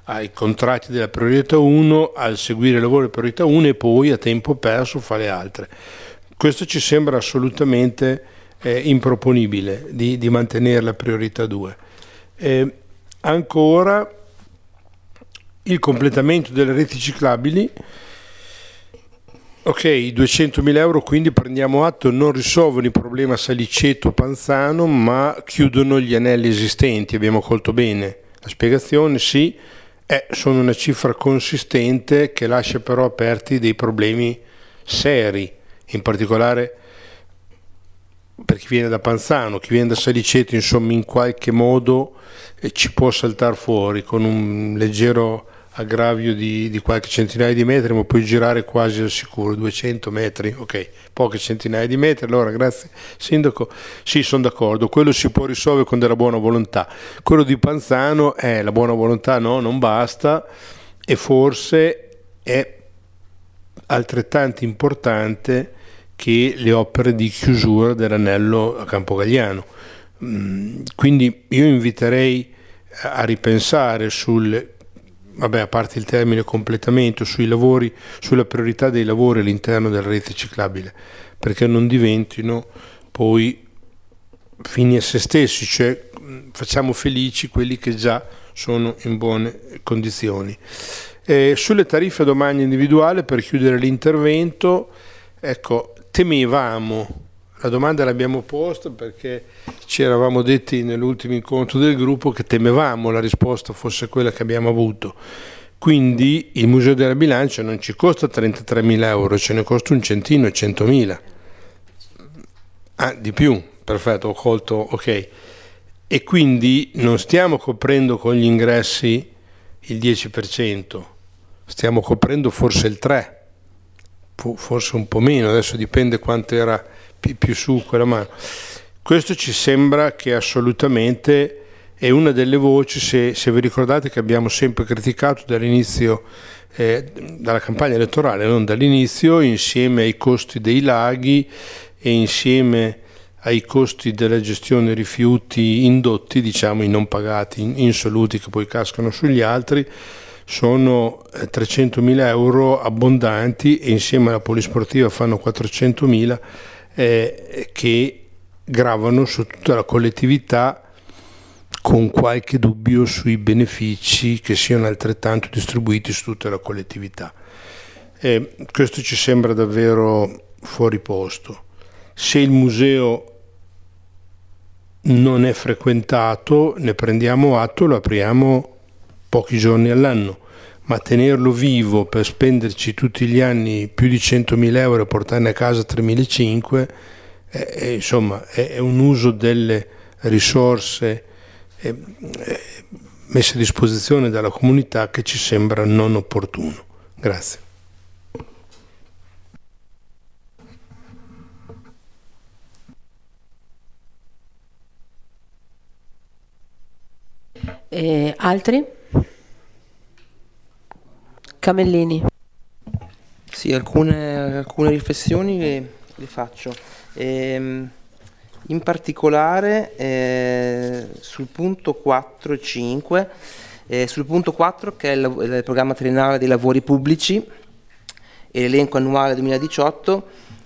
ai contratti della priorità 1, al seguire il lavoro di priorità 1 e poi a tempo perso fa le altre. Questo ci sembra assolutamente improponibile di mantenere la priorità 2. Ancora il completamento delle reti ciclabili. Ok, i 200.000 euro quindi prendiamo atto, non risolvono il problema Saliceto-Panzano, ma chiudono gli anelli esistenti. Abbiamo colto bene la spiegazione, sì, sono una cifra consistente che lascia però aperti dei problemi seri, in particolare per chi viene da Panzano, chi viene da Saliceto, insomma in qualche modo ci può saltare fuori con un leggero aggravio di qualche centinaia di metri, ma puoi girare quasi al sicuro, 200 metri, ok, poche centinaia di metri. Allora, grazie Sindaco, sì, sono d'accordo, quello si può risolvere con della buona volontà. Quello di Panzano, la buona volontà no, non basta, e forse è altrettanto importante che le opere di chiusura dell'anello a Campogalliano. Quindi io inviterei a ripensare a parte il termine completamento, sui lavori, sulla priorità dei lavori all'interno della rete ciclabile, perché non diventino poi fini a se stessi, cioè facciamo felici quelli che già sono in buone condizioni. Sulle tariffe a domanda individuale, per chiudere l'intervento, ecco, temevamo, la domanda l'abbiamo posta perché ci eravamo detti nell'ultimo incontro del gruppo che temevamo la risposta fosse quella che abbiamo avuto. Quindi il Museo della Bilancia non ci costa 33.000 euro, ce ne costa un centino e 100.000. Ah, di più, perfetto, ho colto, ok. E quindi non stiamo coprendo con gli ingressi il 10%, stiamo coprendo forse il 3%, forse un po' meno, adesso dipende quanto era più su quella mano. Questo ci sembra che assolutamente è una delle voci, se vi ricordate, che abbiamo sempre criticato dall'inizio, dalla campagna elettorale, non dall'inizio, insieme ai costi dei laghi e insieme ai costi della gestione rifiuti indotti, diciamo i non pagati, insoluti, che poi cascano sugli altri. Sono 300.000 euro abbondanti, e insieme alla polisportiva fanno 400.000 che gravano su tutta la collettività, con qualche dubbio sui benefici che siano altrettanto distribuiti su tutta la collettività. Questo ci sembra davvero fuori posto. Se il museo non è frequentato, ne prendiamo atto, lo apriamo pochi giorni all'anno, ma tenerlo vivo per spenderci tutti gli anni più di 100.000 euro e portarne a casa 3.500, insomma è un uso delle risorse messe a disposizione dalla comunità che ci sembra non opportuno. Grazie. Altri? Camellini. Sì, alcune riflessioni le faccio. In particolare sul punto 4 e 5, sul punto 4 che è il programma triennale dei lavori pubblici e l'elenco annuale 2018,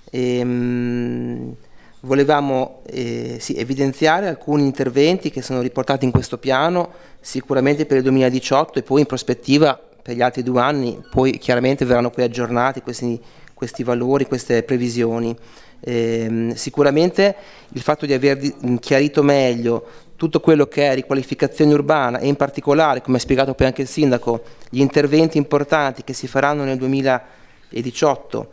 volevamo evidenziare alcuni interventi che sono riportati in questo piano, sicuramente per il 2018 e poi in prospettiva per gli altri 2 anni, poi chiaramente verranno poi aggiornati questi valori, queste previsioni. Sicuramente il fatto di aver chiarito meglio tutto quello che è riqualificazione urbana e in particolare, come ha spiegato poi anche il Sindaco, gli interventi importanti che si faranno nel 2018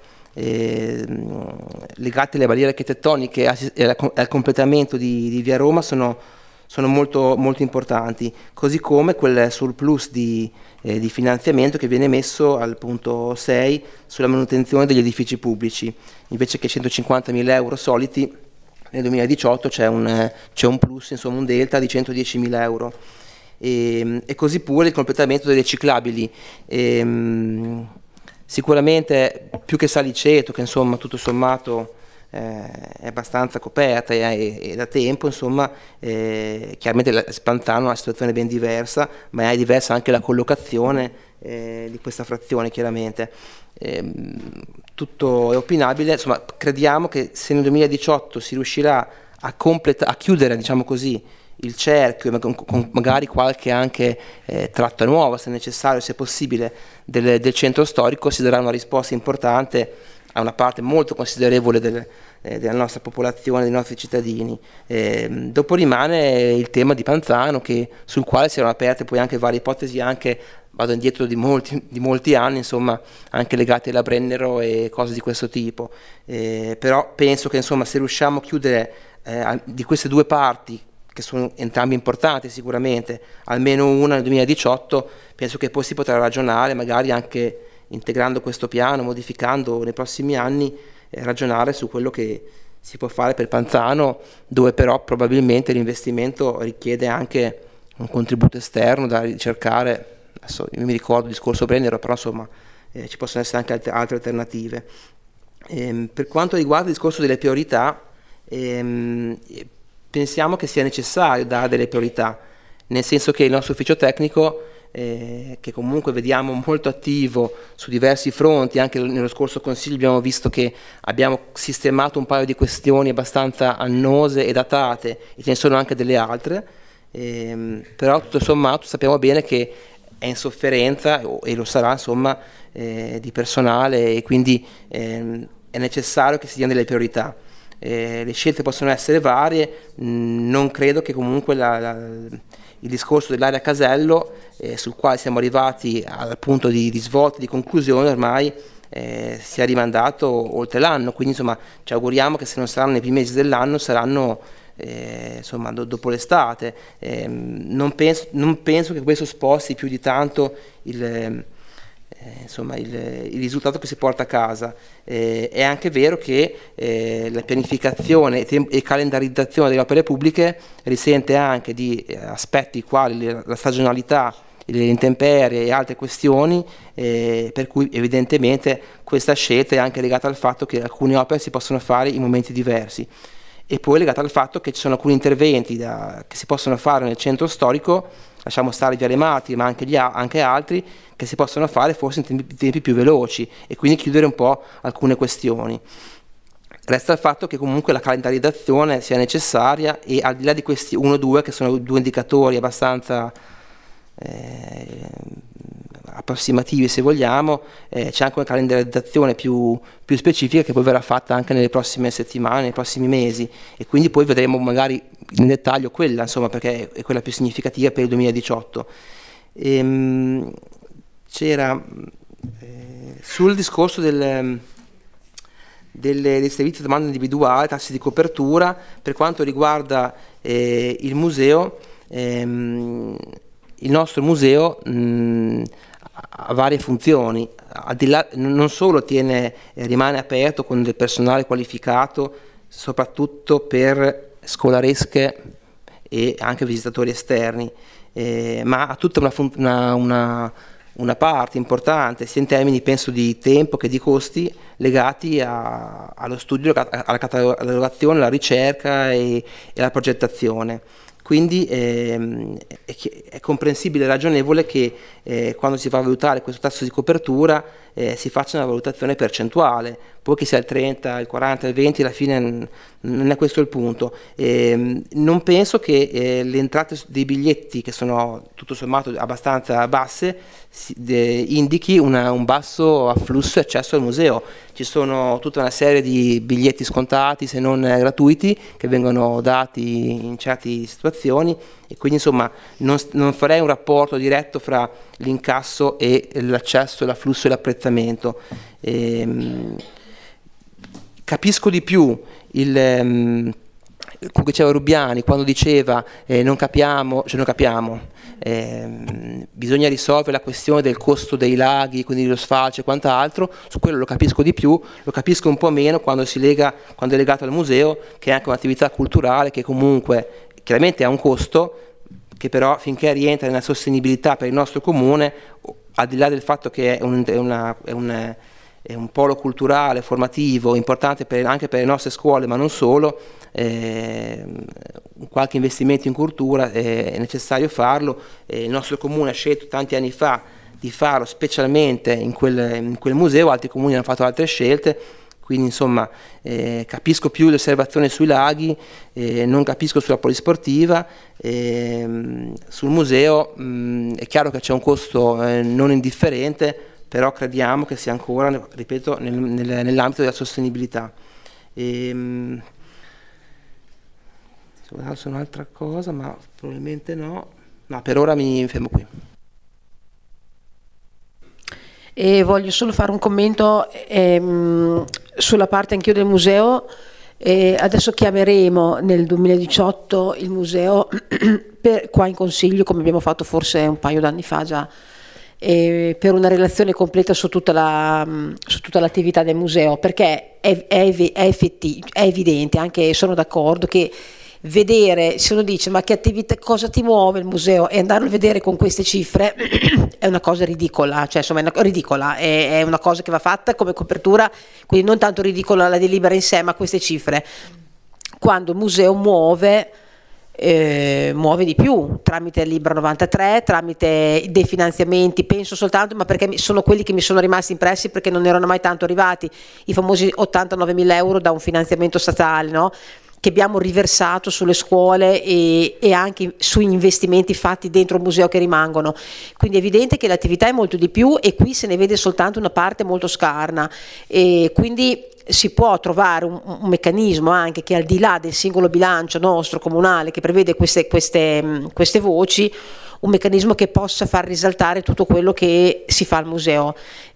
legati alle barriere architettoniche e al completamento di Via Roma sono molto, molto importanti, così come quel surplus di finanziamento che viene messo al punto 6 sulla manutenzione degli edifici pubblici. Invece che 150.000 euro soliti, nel 2018 c'è un plus, insomma un delta di 110.000 euro. E così pure il completamento delle ciclabili. Sicuramente più che Saliceto, che insomma tutto sommato è abbastanza coperta e da tempo, insomma. Chiaramente Spantano è una situazione ben diversa, ma è diversa anche la collocazione di questa frazione, chiaramente. Tutto è opinabile, insomma. Crediamo che se nel 2018 si riuscirà a chiudere, diciamo così, il cerchio, con magari qualche anche tratta nuova, se necessario, se possibile, del centro storico, si darà una risposta importante a una parte molto considerevole della nostra popolazione, dei nostri cittadini. Dopo rimane il tema di Panzano, sul quale si erano aperte poi anche varie ipotesi, anche vado indietro di molti anni, insomma, anche legate alla Brennero e cose di questo tipo. Però penso che, insomma, se riusciamo a chiudere di queste due parti, che sono entrambe importanti sicuramente, almeno una nel 2018, penso che poi si potrà ragionare, magari anche integrando questo piano, modificando nei prossimi anni, ragionare su quello che si può fare per Panzano, dove però probabilmente l'investimento richiede anche un contributo esterno da ricercare. Adesso io mi ricordo il discorso Brennero, però insomma ci possono essere anche altre alternative. Per quanto riguarda il discorso delle priorità, pensiamo che sia necessario dare delle priorità, nel senso che il nostro ufficio tecnico, che comunque vediamo molto attivo su diversi fronti, anche nello scorso Consiglio abbiamo visto che abbiamo sistemato un paio di questioni abbastanza annose e datate, e ce ne sono anche delle altre, però tutto sommato sappiamo bene che è in sofferenza, e lo sarà, insomma, di personale, e quindi è necessario che si diano delle priorità. Le scelte possono essere varie, non credo che comunque il discorso dell'area Casello, sul quale siamo arrivati al punto di svolta, di conclusione ormai, sia rimandato oltre l'anno, quindi insomma ci auguriamo che se non saranno nei primi mesi dell'anno saranno insomma dopo l'estate. Non penso che questo sposti più di tanto il risultato che si porta a casa. È anche vero che la pianificazione e calendarizzazione delle opere pubbliche risente anche di aspetti quali la stagionalità, le intemperie e altre questioni, per cui evidentemente questa scelta è anche legata al fatto che alcune opere si possono fare in momenti diversi, e poi legata al fatto che ci sono alcuni interventi che si possono fare nel centro storico, lasciamo stare Viale Martiri, ma anche altri, che si possono fare forse in tempi più veloci, e quindi chiudere un po' alcune questioni. Resta il fatto che comunque la calendarizzazione sia necessaria, e al di là di questi 1 o 2, che sono due indicatori abbastanza approssimativi, se vogliamo, c'è anche una calendarizzazione più specifica che poi verrà fatta anche nelle prossime settimane, nei prossimi mesi, e quindi poi vedremo magari nel dettaglio quella, insomma, perché è quella più significativa per il 2018. C'era sul discorso dei servizi di domanda individuale, tassi di copertura, per quanto riguarda il museo, il nostro museo ha varie funzioni, al di là, non solo rimane aperto con del personale qualificato, soprattutto per scolaresche e anche visitatori esterni, ma ha tutta una parte importante, sia in termini, penso, di tempo che di costi, legati allo studio, alla catalogazione, alla ricerca e alla progettazione. Quindi è comprensibile e ragionevole che quando si va a valutare questo tasso di copertura si faccia una valutazione percentuale, poi che sia il 30, il 40, il 20, alla fine non è questo il punto. Non penso che le entrate dei biglietti, che sono tutto sommato abbastanza basse, indichi un basso afflusso e accesso al museo. Ci sono tutta una serie di biglietti scontati, se non gratuiti, che vengono dati in certe situazioni, e quindi insomma non farei un rapporto diretto fra l'incasso e l'accesso, l'afflusso e l'apprezzamento. Capisco di più come diceva Rubiani quando diceva non capiamo, bisogna risolvere la questione del costo dei laghi, quindi lo sfalcio e quant'altro. Su quello lo capisco di più, lo capisco un po' meno quando è legato al museo, che è anche un'attività culturale che comunque chiaramente ha un costo, che però finché rientra nella sostenibilità per il nostro comune, al di là del fatto che è è un polo culturale, formativo, importante anche per le nostre scuole, ma non solo, qualche investimento in cultura è necessario farlo. Il nostro comune ha scelto tanti anni fa di farlo specialmente in quel museo, altri comuni hanno fatto altre scelte, quindi insomma capisco più le osservazioni sui laghi, non capisco sulla polisportiva, sul museo è chiaro che c'è un costo non indifferente, però crediamo che sia ancora, ripeto, nell'ambito della sostenibilità. Su un'altra cosa, ma probabilmente no. Ma per ora mi fermo qui. E voglio solo fare un commento sulla parte anch'io del museo. Adesso chiameremo nel 2018 il museo qua in consiglio, come abbiamo fatto forse un paio d'anni fa già, per una relazione completa su tutta l'attività del museo, perché è evidente, anche sono d'accordo, che vedere, se uno dice ma che attività, cosa ti muove il museo, e andarlo a vedere con queste cifre è una cosa ridicola, cioè insomma è una cosa che va fatta come copertura, quindi non tanto ridicola la delibera in sé, ma queste cifre, quando il museo muove di più tramite il Libro 93, tramite dei finanziamenti, penso soltanto, ma perché sono quelli che mi sono rimasti impressi perché non erano mai tanto arrivati, i famosi 89.000 euro da un finanziamento statale, no? Che abbiamo riversato sulle scuole e anche sui investimenti fatti dentro il museo che rimangono, quindi è evidente che l'attività è molto di più e qui se ne vede soltanto una parte molto scarna, e quindi si può trovare un meccanismo anche che al di là del singolo bilancio nostro comunale che prevede queste voci, un meccanismo che possa far risaltare tutto quello che si fa al museo,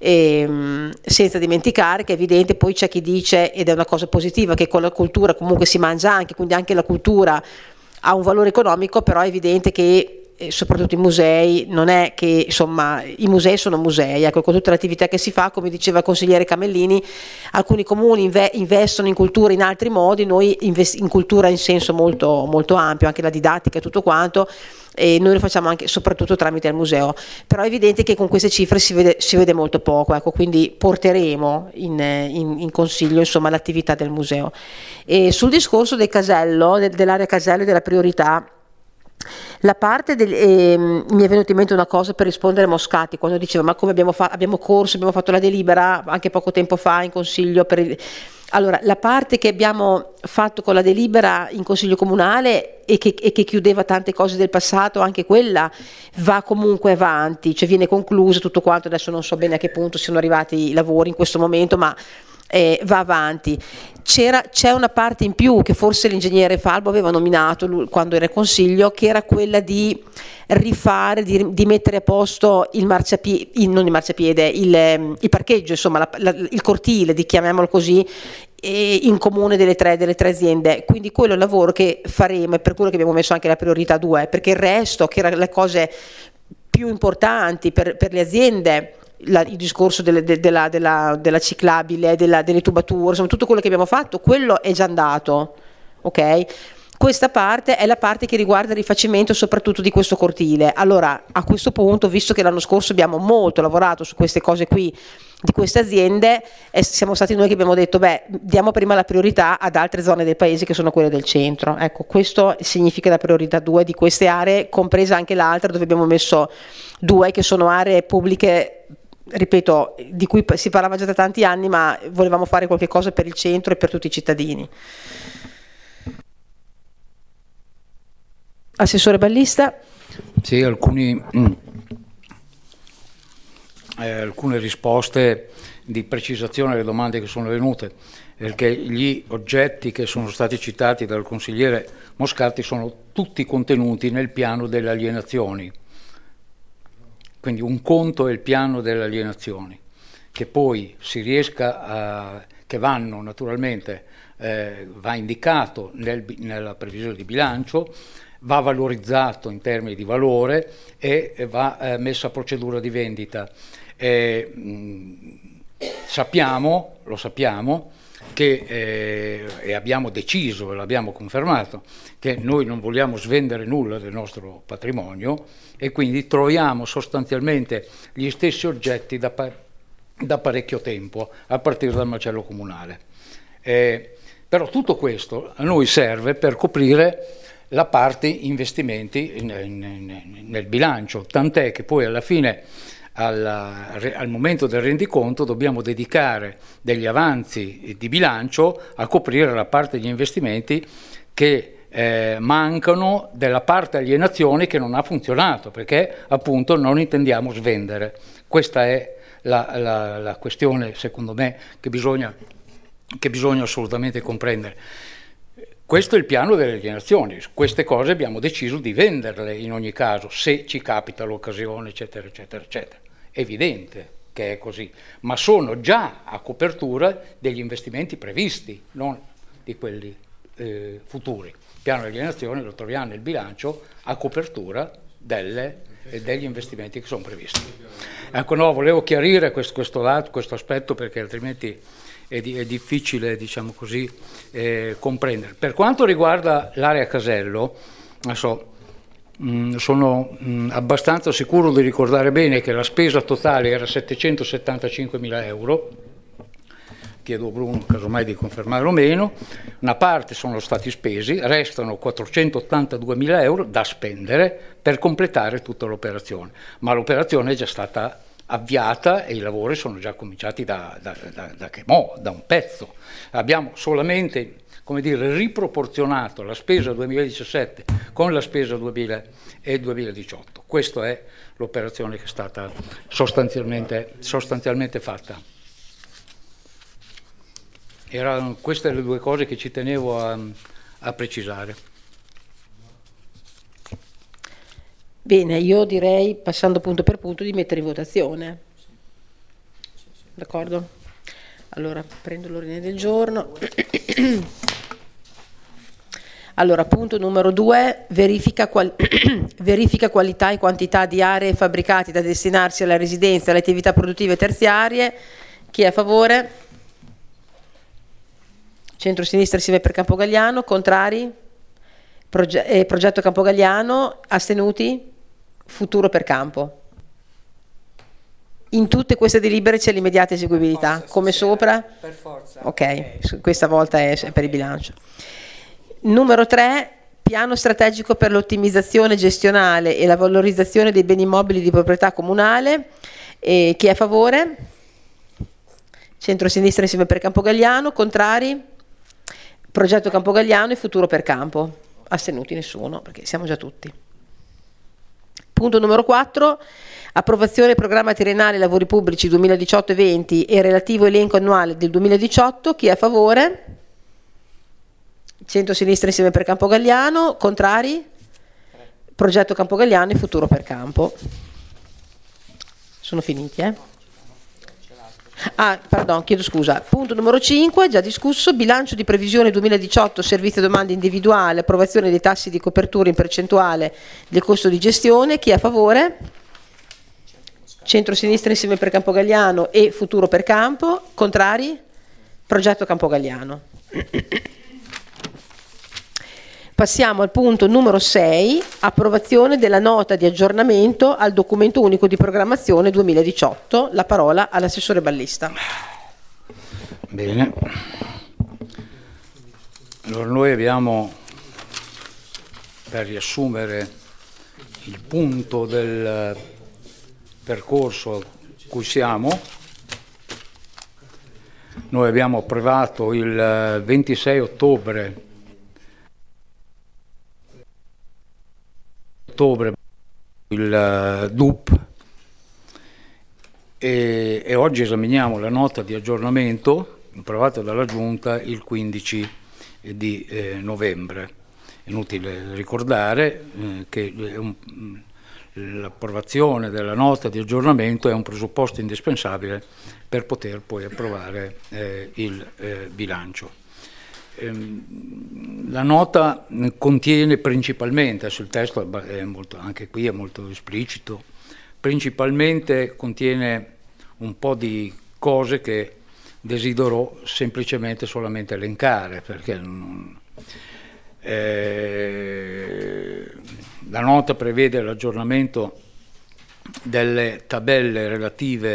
senza dimenticare che è evidente, poi c'è chi dice, ed è una cosa positiva, che con la cultura comunque si mangia anche, quindi anche la cultura ha un valore economico, però è evidente che soprattutto i musei, non è che insomma i musei sono musei, ecco, con tutte le attività che si fa, come diceva il consigliere Camellini, alcuni comuni investono in cultura in altri modi, noi in cultura in senso molto, molto ampio, anche la didattica e tutto quanto, e noi lo facciamo anche soprattutto tramite il museo, però è evidente che con queste cifre si vede molto poco, ecco, quindi porteremo in consiglio insomma l'attività del museo. E sul discorso del casello, dell'area casello e della priorità, la parte mi è venuta in mente una cosa per rispondere a Moscati quando diceva ma come abbiamo fatto la delibera anche poco tempo fa in consiglio allora la parte che abbiamo fatto con la delibera in consiglio comunale e che chiudeva tante cose del passato, anche quella va comunque avanti, cioè viene conclusa tutto quanto, adesso non so bene a che punto siano arrivati i lavori in questo momento, ma va avanti. C'è una parte in più che forse l'ingegnere Falbo aveva nominato quando era in consiglio, che era quella di rifare, di mettere a posto il parcheggio, insomma il cortile, chiamiamolo così, in comune delle tre aziende, quindi quello è il lavoro che faremo, e per quello che abbiamo messo anche la priorità 2, perché il resto, che erano le cose più importanti per le aziende, il discorso della ciclabile, delle tubature, insomma tutto quello che abbiamo fatto, quello è già andato, ok? Questa parte è la parte che riguarda il rifacimento soprattutto di questo cortile. Allora a questo punto, visto che l'anno scorso abbiamo molto lavorato su queste cose qui di queste aziende, siamo stati noi che abbiamo detto diamo prima la priorità ad altre zone del paese che sono quelle del centro, ecco, questo significa la priorità 2 di queste aree, compresa anche l'altra dove abbiamo messo 2 che sono aree pubbliche, ripeto, di cui si parlava già da tanti anni, ma volevamo fare qualche cosa per il centro e per tutti i cittadini. Assessore Ballista. Sì, alcune risposte di precisazione alle domande che sono venute, perché gli oggetti che sono stati citati dal consigliere Moscati sono tutti contenuti nel piano delle alienazioni. Quindi un conto è il piano delle alienazioni, che poi si riesca che vanno naturalmente, va indicato nella previsione di bilancio, va valorizzato in termini di valore e va messa a procedura di vendita. Lo sappiamo che e abbiamo deciso e l'abbiamo confermato che noi non vogliamo svendere nulla del nostro patrimonio, e quindi troviamo sostanzialmente gli stessi oggetti da parecchio tempo, a partire dal macello comunale. Però tutto questo a noi serve per coprire la parte investimenti nel bilancio, tant'è che poi alla fine, al momento del rendiconto, dobbiamo dedicare degli avanzi di bilancio a coprire la parte degli investimenti che mancano della parte alienazioni che non ha funzionato, perché appunto non intendiamo svendere. Questa è la questione, secondo me, che bisogna assolutamente comprendere. Questo è il piano delle alienazioni. Queste cose abbiamo deciso di venderle in ogni caso, se ci capita l'occasione, eccetera, eccetera, eccetera. È evidente che è così, ma sono già a copertura degli investimenti previsti, non di quelli futuri. Il piano di alienazione lo troviamo nel bilancio a copertura degli investimenti che sono previsti. Ecco, no, volevo chiarire questo aspetto, perché altrimenti è difficile, diciamo così, comprendere. Per quanto riguarda l'area Casello, sono abbastanza sicuro di ricordare bene che la spesa totale era 775.000 euro. Chiedo a Bruno casomai di confermare o meno. Una parte sono stati spesi, restano 482.000 euro da spendere per completare tutta l'operazione, ma l'operazione è già stata avviata e i lavori sono già cominciati da un pezzo. Abbiamo solamente, come dire, riproporzionato la spesa 2017 con la spesa 2018. Questa è l'operazione che è stata sostanzialmente fatta. Erano queste le due cose che ci tenevo a precisare. Bene, io direi, passando punto per punto, di mettere in votazione. D'accordo? Allora, prendo l'ordine del giorno. Allora, punto numero 2, verifica qualità e quantità di aree e fabbricati da destinarsi alla residenza e alle attività produttive terziarie. Chi è a favore? Centro-sinistra Insieme per Campogalliano. Contrari? Progetto Campogalliano. Astenuti? Futuro per Campo. In tutte queste delibere c'è l'immediata eseguibilità, come sopra? Per forza. Ok, questa volta è per il bilancio. Numero 3, piano strategico per l'ottimizzazione gestionale e la valorizzazione dei beni immobili di proprietà comunale. Chi è a favore? Centro-sinistra Insieme per Campogalliano. Contrari? Progetto Campogalliano e Futuro per Campo. Astenuti nessuno, perché siamo già tutti. Punto numero 4, approvazione programma triennale lavori pubblici 2018-20 e relativo elenco annuale del 2018. Chi è a favore? Centro-sinistra Insieme per Campogalliano. Contrari? Progetto Campogalliano e Futuro per Campo. Sono finiti, chiedo scusa. Punto numero 5, già discusso, bilancio di previsione 2018, servizio domanda individuale, approvazione dei tassi di copertura in percentuale del costo di gestione. Chi è a favore? Centro-sinistra Insieme per Campogalliano e Futuro per Campo. Contrari? Progetto Campogalliano. Passiamo al punto numero 6, approvazione della nota di aggiornamento al documento unico di programmazione 2018. La parola all'assessore Ballista. Bene. Allora noi abbiamo, per riassumere il punto del percorso a cui siamo, noi abbiamo approvato il 26 ottobre il DUP e oggi esaminiamo la nota di aggiornamento approvata dalla Giunta il 15 di novembre. È inutile ricordare che l'approvazione della nota di aggiornamento è un presupposto indispensabile per poter poi approvare il bilancio. La nota contiene principalmente, sul testo è molto, anche qui è molto esplicito, principalmente contiene un po' di cose che desidero semplicemente solamente elencare, perché la nota prevede l'aggiornamento delle tabelle relative